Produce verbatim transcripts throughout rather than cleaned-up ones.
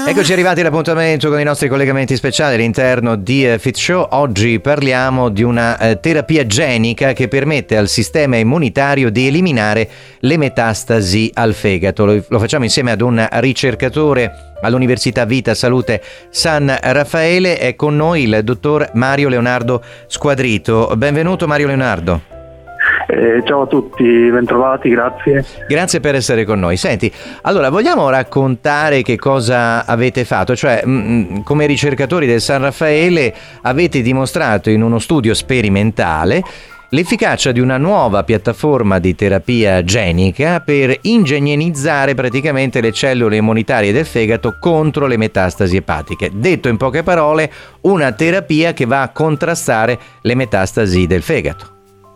Eccoci arrivati all'appuntamento con i nostri collegamenti speciali all'interno di uh, Fit Show. Oggi parliamo di una uh, terapia genica che permette al sistema immunitario di eliminare le metastasi al fegato. Lo, lo facciamo insieme ad un ricercatore all'Università Vita Salute San Raffaele. È con noi il dottor Mario Leonardo Squadrito. Benvenuto Mario Leonardo. Eh, ciao a tutti, bentrovati, grazie. Grazie per essere con noi. Senti, allora vogliamo raccontare che cosa avete fatto? Cioè, mh, come ricercatori del San Raffaele avete dimostrato in uno studio sperimentale l'efficacia di una nuova piattaforma di terapia genica per ingegnerizzare praticamente le cellule immunitarie del fegato contro le metastasi epatiche. Detto in poche parole, una terapia che va a contrastare le metastasi del fegato.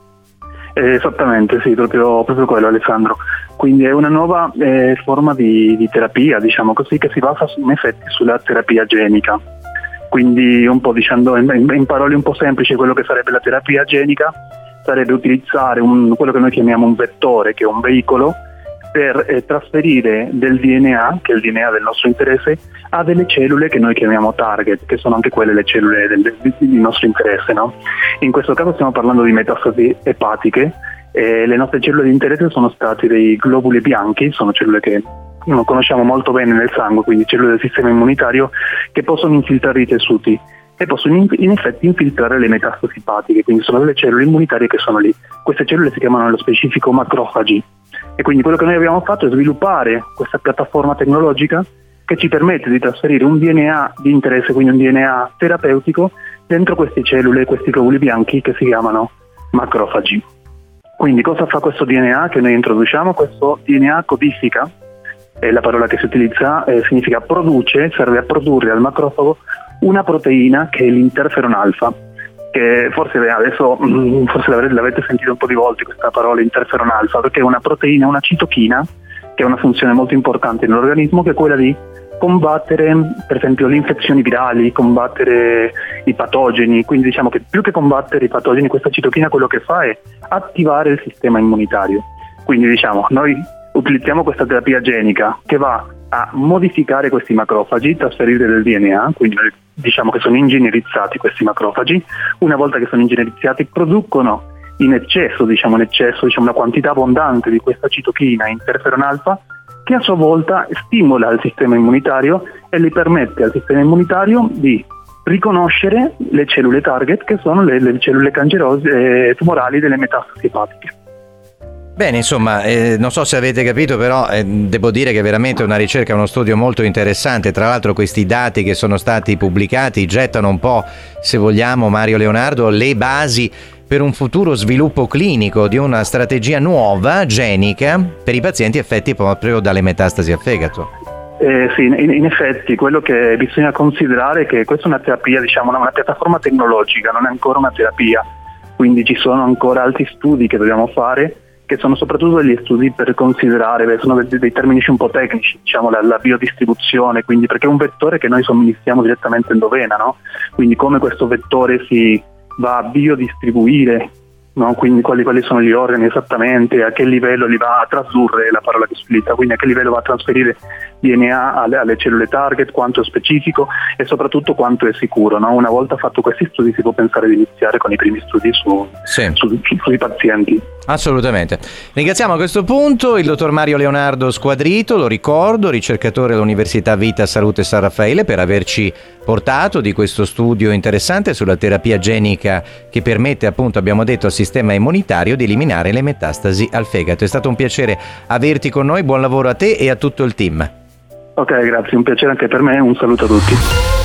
Eh, esattamente, sì, proprio, proprio quello, Alessandro. Quindi è una nuova eh, forma di, di terapia, diciamo così, che si basa in effetti sulla terapia genica. Quindi un po' dicendo in, in parole un po' semplici, quello che sarebbe la terapia genica sarebbe utilizzare un, quello che noi chiamiamo un vettore, che è un veicolo, per eh, trasferire del D N A, che è il D N A del nostro interesse, a delle cellule che noi chiamiamo target, che sono anche quelle le cellule del, del, del nostro interesse, no? In questo caso stiamo parlando di metastasi epatiche. Eh, le nostre cellule di interesse sono state dei globuli bianchi, sono cellule che non conosciamo molto bene nel sangue, quindi cellule del sistema immunitario che possono infiltrare i tessuti e possono in, in effetti infiltrare le metastasi epatiche, quindi sono delle cellule immunitarie che sono lì. Queste cellule si chiamano nello specifico macrofagi. E quindi quello che noi abbiamo fatto è sviluppare questa piattaforma tecnologica che ci permette di trasferire un D N A di interesse, quindi un D N A terapeutico, dentro queste cellule, questi globuli bianchi che si chiamano macrofagi. Quindi cosa fa questo D N A che noi introduciamo? Questo D N A codifica, e la parola che si utilizza eh, significa produce, serve a produrre al macrofago una proteina che è l'interferon alfa, che forse adesso forse l'avete, l'avete sentito un po' di volte questa parola interferon alfa, perché è una proteina, una citochina, che ha una funzione molto importante nell'organismo, che è quella di combattere per esempio le infezioni virali, combattere i patogeni. Quindi diciamo che più che combattere i patogeni, questa citochina quello che fa è attivare il sistema immunitario. Quindi diciamo noi utilizziamo questa terapia genica che va a modificare questi macrofagi, trasferire del D N A, quindi diciamo che sono ingegnerizzati questi macrofagi. Una volta che sono ingegnerizzati producono in eccesso, diciamo in eccesso, diciamo una quantità abbondante di questa citochina interferon alfa, che a sua volta stimola il sistema immunitario e gli permette al sistema immunitario di riconoscere le cellule target, che sono le, le cellule cancerose e tumorali delle metastasi epatiche. Bene, insomma, eh, non so se avete capito, però eh, devo dire che è veramente una ricerca, uno studio molto interessante. Tra l'altro questi dati che sono stati pubblicati gettano un po', se vogliamo, Mario Leonardo, le basi per un futuro sviluppo clinico di una strategia nuova, genica, per i pazienti affetti proprio dalle metastasi al fegato. Eh, sì, in, in effetti quello che bisogna considerare è che questa è una terapia, diciamo una, una piattaforma tecnologica, non è ancora una terapia, quindi ci sono ancora altri studi che dobbiamo fare, che sono soprattutto degli studi per considerare, beh, sono dei, dei termini un po' tecnici, diciamo la, la biodistribuzione, quindi perché è un vettore che noi somministriamo direttamente endovena, no? Quindi come questo vettore si va a biodistribuire, no? Quindi quali, quali sono gli organi esattamente, a che livello li va a tradurre, è la parola che si utilizza, quindi a che livello va a trasferire D N A alle, alle cellule target, quanto è specifico e soprattutto quanto è sicuro, no? Una volta fatto questi studi si può pensare di iniziare con i primi studi su, sì. su, su, sui pazienti. Assolutamente. Ringraziamo a questo punto il dottor Mario Leonardo Squadrito, lo ricordo, ricercatore all'Università Vita Salute San Raffaele, per averci portato di questo studio interessante sulla terapia genica che permette, appunto, abbiamo detto, al sistema immunitario di eliminare le metastasi al fegato. È stato un piacere averti con noi, buon lavoro a te e a tutto il team. Ok, grazie, un piacere anche per me, un saluto a tutti.